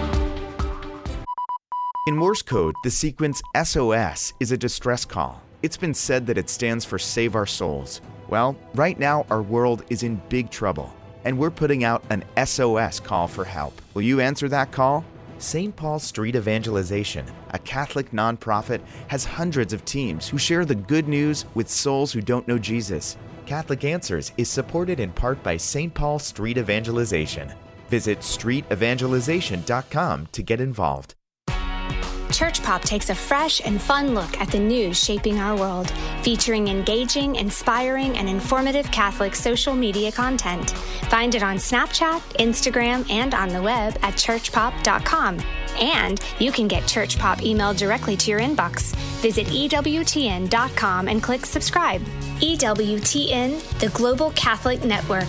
In Morse code, the sequence SOS is a distress call. It's been said that it stands for Save Our Souls. Well, right now our world is in big trouble, and we're putting out an SOS call for help. Will you answer that call? St. Paul Street Evangelization, a Catholic nonprofit, has hundreds of teams who share the good news with souls who don't know Jesus. Catholic Answers is supported in part by St. Paul Street Evangelization. Visit streetevangelization.com to get involved. Church Pop takes a fresh and fun look at the news shaping our world, featuring engaging, inspiring, and informative Catholic social media content. Find it on Snapchat, Instagram, and on the web at churchpop.com. And you can get Church Pop emailed directly to your inbox. Visit EWTN.com and click subscribe. EWTN, the Global Catholic Network.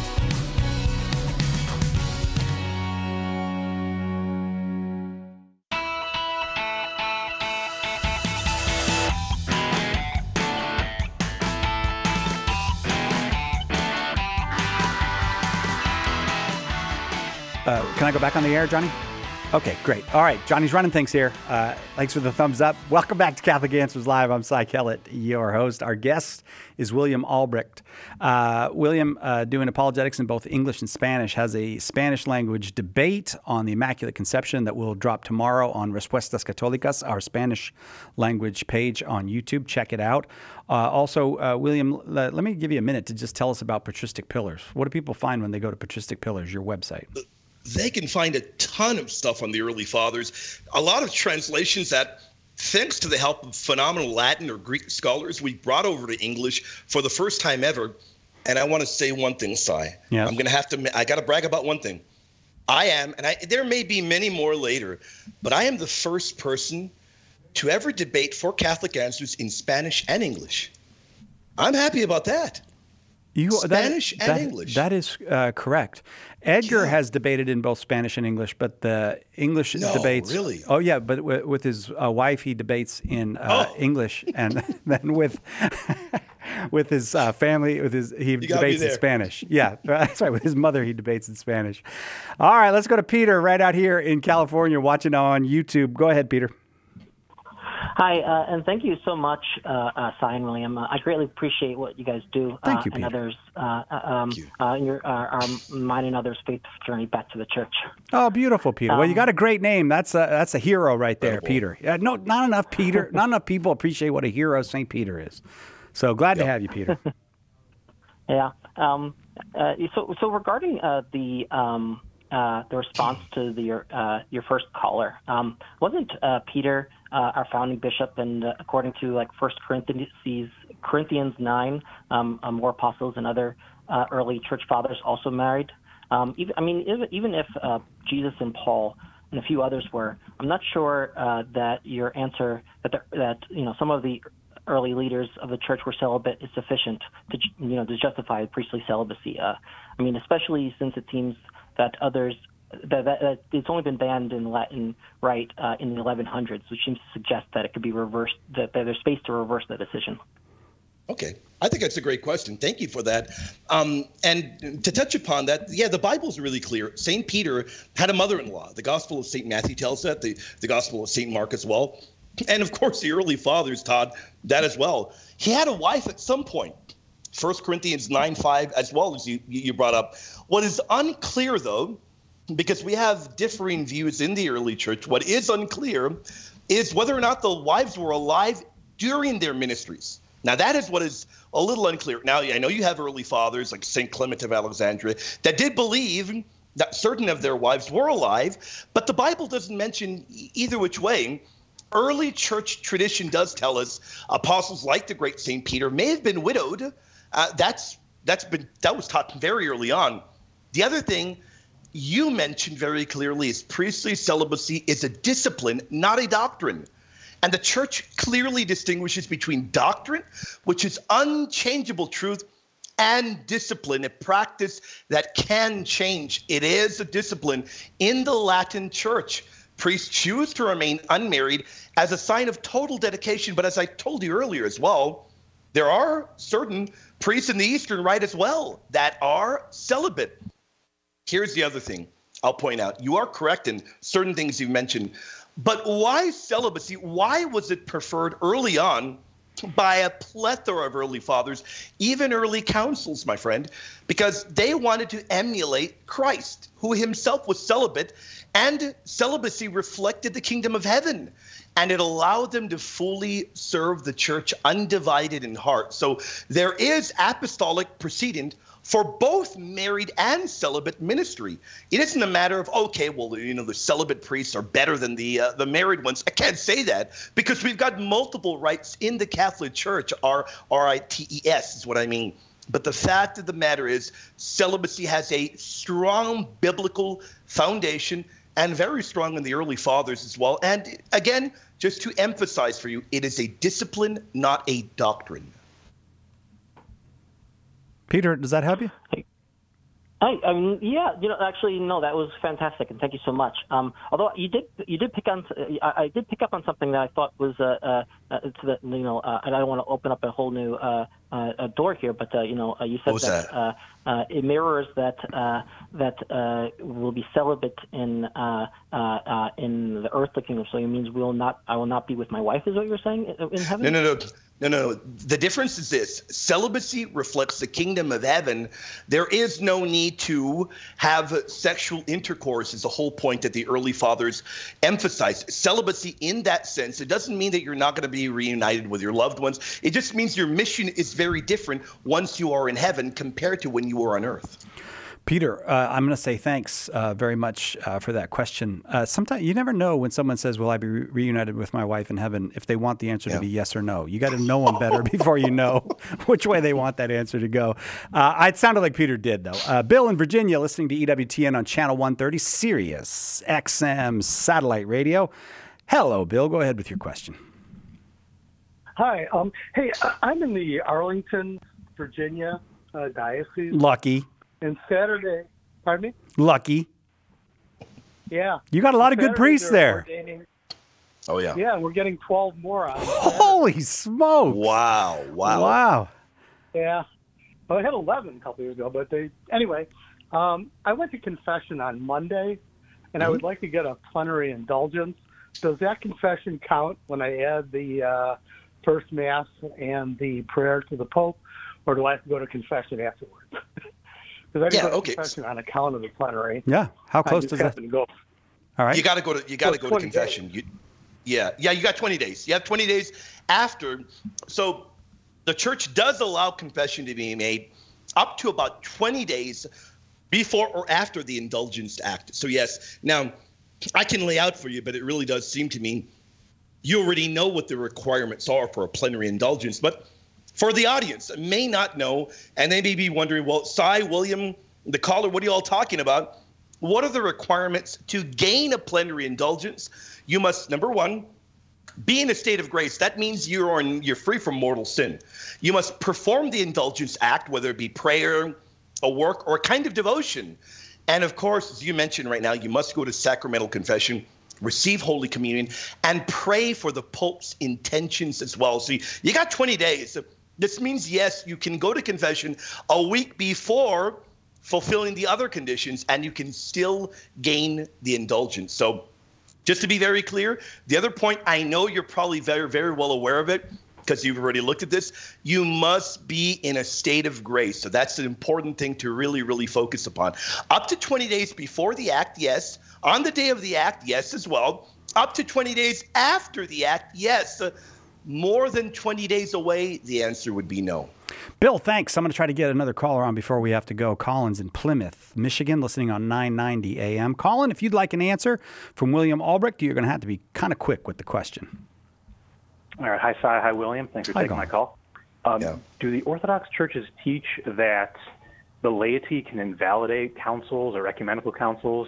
Can I go back on the air, Johnny? Okay, great. All right, Johnny's running things here. Thanks for the thumbs up. Welcome back to Catholic Answers Live. I'm Cy Kellett, your host. Our guest is William Albrecht. William, doing apologetics in both English and Spanish, has a Spanish language debate on the Immaculate Conception that will drop tomorrow on Respuestas Católicas, our Spanish language page on YouTube. Check it out. Also, William, let me give you a minute to just tell us about Patristic Pillars. What do people find when they go to Patristic Pillars, your website? They can find a ton of stuff on the early fathers, a lot of translations that, thanks to the help of phenomenal Latin or Greek scholars, we brought over to English for the first time ever. And I want to say one thing, Cy. Yes. I got to brag about one thing. There may be many more later, but I am the first person to ever debate for Catholic Answers in Spanish and English. I'm happy about that. Spanish and English. That is correct. Edgar has debated in both Spanish and English, but the English debates. Really? Oh yeah, but with his wife, he debates in English, and then with his family, he debates in Spanish. Yeah, that's right. With his mother, he debates in Spanish. All right, let's go to Peter right out here in California, watching on YouTube. Go ahead, Peter. Hi, and thank you so much, Cy and William. I greatly appreciate what you guys do. Thank you, and Peter. others, in your mine and others' faith journey back to the church. Oh, beautiful, Peter. Well, you got a great name. That's a hero right there, Peter. No, not enough Peter. Not enough people appreciate what a hero St. Peter is. So glad to have you, Peter. Yeah. So regarding the response to your first caller, wasn't Peter our founding bishop? And according to 1 Corinthians 9, more apostles and other early church fathers also married. Even if Jesus and Paul and a few others were, I'm not sure that your answer that some of the early leaders of the church were celibate is sufficient to justify priestly celibacy. Especially since it seems that others that it's only been banned in Latin in the 1100s, which seems to suggest that it could be reversed, that there's space to reverse the decision. Okay. I think that's a great question. Thank you for that. And to touch upon that, the Bible's really clear. St. Peter had a mother-in-law. The Gospel of St. Matthew tells that, the Gospel of St. Mark as well. And, of course, the early fathers taught that as well. He had a wife at some point. 1 Corinthians 9:5, as well as you brought up. What is unclear, though, because we have differing views in the early church, what is unclear is whether or not the wives were alive during their ministries. Now, that is what is a little unclear. Now, I know you have early fathers like St. Clement of Alexandria that did believe that certain of their wives were alive, but the Bible doesn't mention either which way. Early church tradition does tell us apostles like the great St. Peter may have been widowed. That was taught very early on. The other thing you mentioned very clearly is priestly celibacy is a discipline, not a doctrine. And the church clearly distinguishes between doctrine, which is unchangeable truth, and discipline, a practice that can change. It is a discipline in the Latin church. Priests choose to remain unmarried as a sign of total dedication. But as I told you earlier as well, there are certain priests in the Eastern Rite as well that are celibate. Here's the other thing I'll point out. You are correct in certain things you've mentioned. But why celibacy? Why was it preferred early on by a plethora of early fathers, even early councils, my friend? Because they wanted to emulate Christ, who himself was celibate, and celibacy reflected the kingdom of heaven. And it allowed them to fully serve the church undivided in heart. So there is apostolic precedent for both married and celibate ministry. It isn't a matter of, the celibate priests are better than the married ones. I can't say that because we've got multiple rites in the Catholic Church. R-I-T-E-S is what I mean. But the fact of the matter is celibacy has a strong biblical foundation and very strong in the early fathers as well. And again, just to emphasize for you, it is a discipline, not a doctrine. Peter, does that help you? Actually, no, that was fantastic, and thank you so much. Although you did pick on, I did pick up on something that I thought was, and I don't want to open up a whole new door here, but you said that it mirrors that will be celibate in the earthly kingdom. So it means I will not be with my wife. Is what you're saying in heaven? No. The difference is this. Celibacy reflects the kingdom of heaven. There is no need to have sexual intercourse is the whole point that the early fathers emphasized. Celibacy in that sense, it doesn't mean that you're not going to be reunited with your loved ones. It just means your mission is very different once you are in heaven compared to when you were on earth. Peter, I'm going to say thanks very much for that question. Sometimes you never know when someone says, will I be reunited with my wife in heaven, if they want the answer to be yes or no. You got to know them better before you know which way they want that answer to go. It sounded like Peter did, though. Bill in Virginia, listening to EWTN on Channel 130, Sirius XM satellite radio. Hello, Bill. Go ahead with your question. Hi. Hey, I'm in the Arlington, Virginia diocese. Lucky. And Saturday, pardon me? Lucky. Yeah. You got a lot of good priests there. Oh, yeah. Yeah, we're getting 12 more on Holy smokes. Wow. Yeah. Well, I had 11 a couple years ago, but anyway, I went to confession on Monday, and I would like to get a plenary indulgence. Does that confession count when I add the first Mass and the prayer to the Pope, or do I have to go to confession afterwards? Because I didn't go to confession on account of the plenary. Yeah. How close does that? Go. All right. You got to go to confession. You got 20 days. You have 20 days after. So the church does allow confession to be made up to about 20 days before or after the Indulgence Act. So yes, now I can lay out for you, but it really does seem to me you already know what the requirements are for a plenary indulgence. But for the audience that may not know, and they may be wondering, well, Cy, William, the caller, what are you all talking about? What are the requirements to gain a plenary indulgence? You must, number one, be in a state of grace. That means you're free from mortal sin. You must perform the Indulgence Act, whether it be prayer, a work, or a kind of devotion. And of course, as you mentioned right now, you must go to sacramental confession, receive Holy Communion, and pray for the Pope's intentions as well. So you got 20 days. This means, yes, you can go to confession a week before fulfilling the other conditions, and you can still gain the indulgence. So just to be very clear, the other point, I know you're probably very, very well aware of it because you've already looked at this. You must be in a state of grace. So that's an important thing to really, really focus upon. Up to 20 days before the act, yes. On the day of the act, yes, as well. Up to 20 days after the act, yes. More than 20 days away, the answer would be no. Bill, thanks. I'm going to try to get another caller on before we have to go. Colin's in Plymouth, Michigan, listening on 990 AM. Colin, if you'd like an answer from William Albrecht, you're going to have to be kind of quick with the question. All right. Hi, Cy. Hi, William. Thanks for taking my call. Do the Orthodox churches teach that the laity can invalidate councils or ecumenical councils?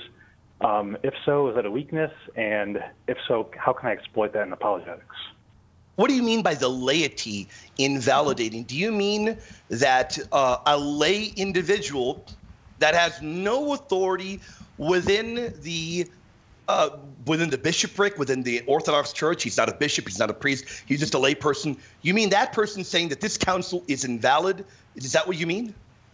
If so, is that a weakness? And if so, how can I exploit that in apologetics? What do you mean by the laity invalidating? Do you mean that a lay individual that has no authority within the bishopric, within the Orthodox Church, he's not a bishop, he's not a priest, he's just a lay person, you mean that person saying that this council is invalid? Is that what you mean?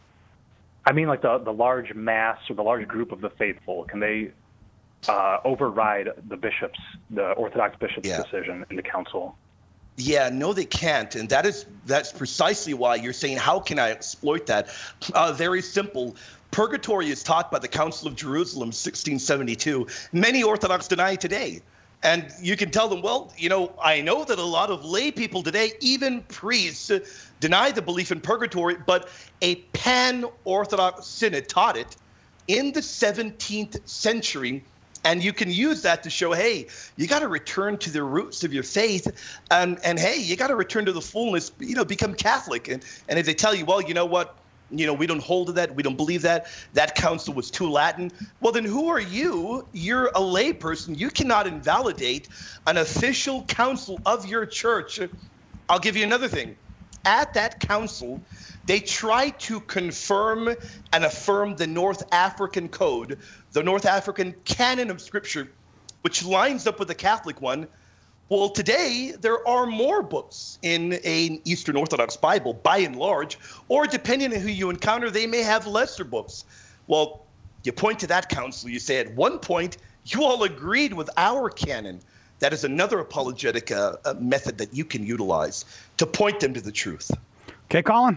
I mean like the large mass or the large group of the faithful. Can they override the Orthodox bishop's decision in the council? Yeah, no, they can't. And that's precisely why you're saying, how can I exploit that? Very simple. Purgatory is taught by the Council of Jerusalem, 1672. Many Orthodox deny today. And you can tell them, well, I know that a lot of lay people today, even priests, deny the belief in purgatory, but a pan-Orthodox synod taught it in the 17th century. And you can use that to show, hey, you got to return to the roots of your faith. And hey, you got to return to the fullness, become Catholic. And if they tell you, well, you know what? We don't hold to that. We don't believe that. That council was too Latin. Well, then who are you? You're a lay person. You cannot invalidate an official council of your church. I'll give you another thing. At that council, they try to confirm and affirm the North African Code, the North African canon of Scripture, which lines up with the Catholic one. Well, today, there are more books in an Eastern Orthodox Bible, by and large, or depending on who you encounter, they may have lesser books. Well, you point to that council, you say at one point, you all agreed with our canon. That is another apologetic method that you can utilize to point them to the truth. Okay, Colin?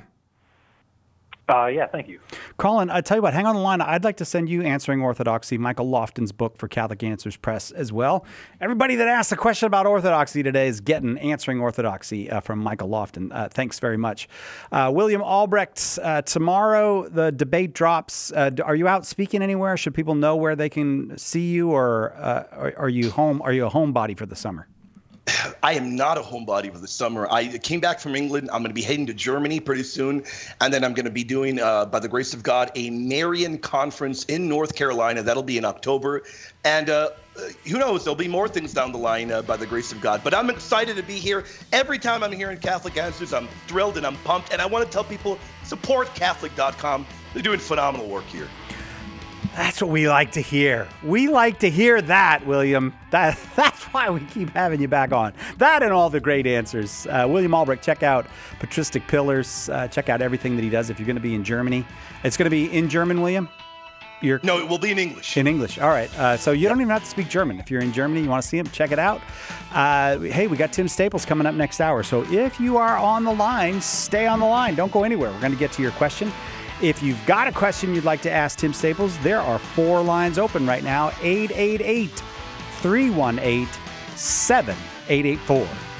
Yeah, thank you. Colin, I tell you what, hang on the line. I'd like to send you Answering Orthodoxy, Michael Lofton's book for Catholic Answers Press as well. Everybody that asked a question about Orthodoxy today is getting Answering Orthodoxy from Michael Lofton. Thanks very much. William Albrecht, tomorrow the debate drops. Are you out speaking anywhere? Should people know where they can see you, or are you home? Are you a homebody for the summer? I am not a homebody for the summer. I came back from England. I'm going to be heading to Germany pretty soon. And then I'm going to be doing, by the grace of God, a Marian conference in North Carolina. That'll be in October. And who knows? There'll be more things down the line by the grace of God. But I'm excited to be here. Every time I'm here in Catholic Answers, I'm thrilled and I'm pumped. And I want to tell people, support Catholic.com. They're doing phenomenal work here. That's what we like to hear. We like to hear that, William. That's why we keep having you back on. That and all the great answers. William Albrecht, check out Patristic Pillars. Check out everything that he does if you're going to be in Germany. It's going to be in German, William? No, it will be in English. In English. All right. So you don't even have to speak German. If you're in Germany, you want to see him, check it out. Hey, we got Tim Staples coming up next hour. So if you are on the line, stay on the line. Don't go anywhere. We're going to get to your question. If you've got a question you'd like to ask Tim Staples, there are 4 lines open right now. 888-318-7884.